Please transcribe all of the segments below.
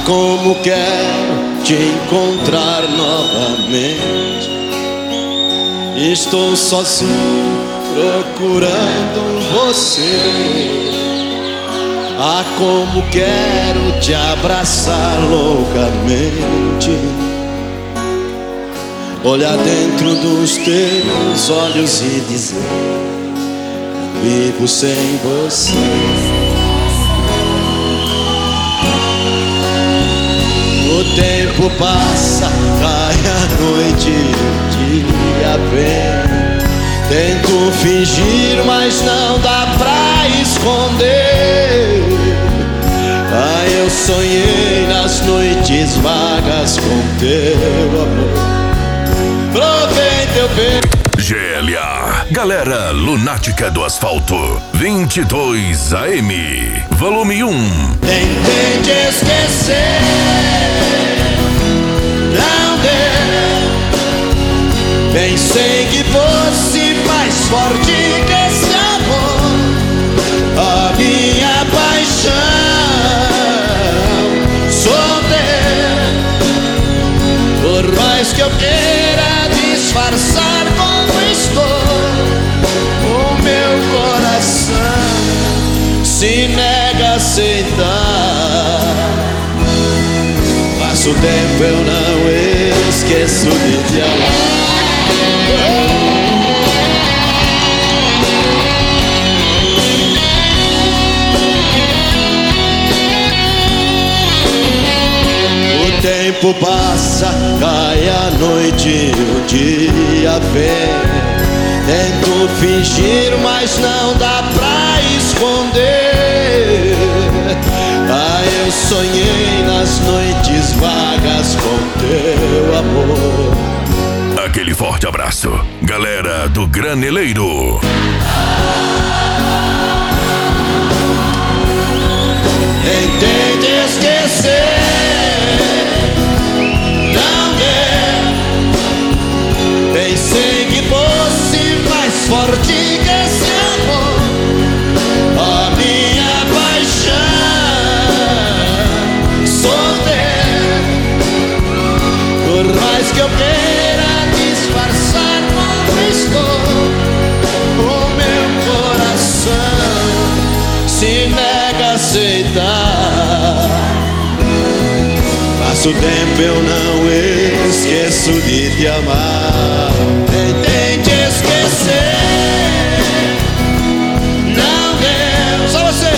como quero te encontrar novamente. Estou sozinho procurando você. Ah, como quero te abraçar loucamente. Olhar dentro dos teus olhos e dizer: vivo sem você. O tempo passa, cai a noite, o dia vem. Tento fingir, mas não dá pra esconder. Ah, eu sonhei nas noites vagas com teu amor. Provei teu beijo. GLA, Galera Lunática do Asfalto, 22 AM, volume 1. Tentei te esquecer, não deu. Pensei que fosse mais forte que esse amor. A minha paixão sou teu. Por mais que eu queira disfarçar como estou, o meu coração se nega a aceitar. Passa o tempo, eu não esqueço de te amar. O tempo passa, cai a noite, o dia vem. Tento fingir, mas não dá pra esconder. Ah, eu sonhei nas noites vagas com teu amor. Aquele forte abraço, galera do Graneleiro. Tentei te esquecer, não deu. Pensei que fosse mais forte que esse amor. A minha paixão sou teu. Por mais que eu queira disfarçar como estou, o meu coração se nega a aceitar. Passa o tempo, eu não esqueço de te amar. Tentei te esquecer, não deu. Só você.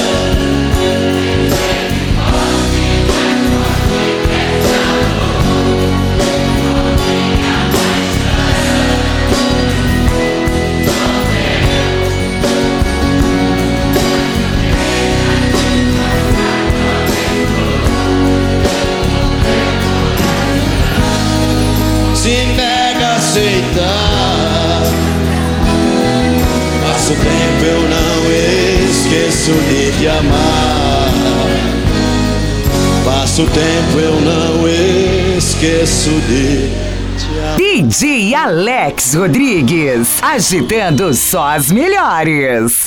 Se nega a aceitar. Passa o tempo, eu não esqueço de te amar. Passa o tempo, eu não esqueço de te amar. DJ Alex Rodrigues, agitando só as melhores.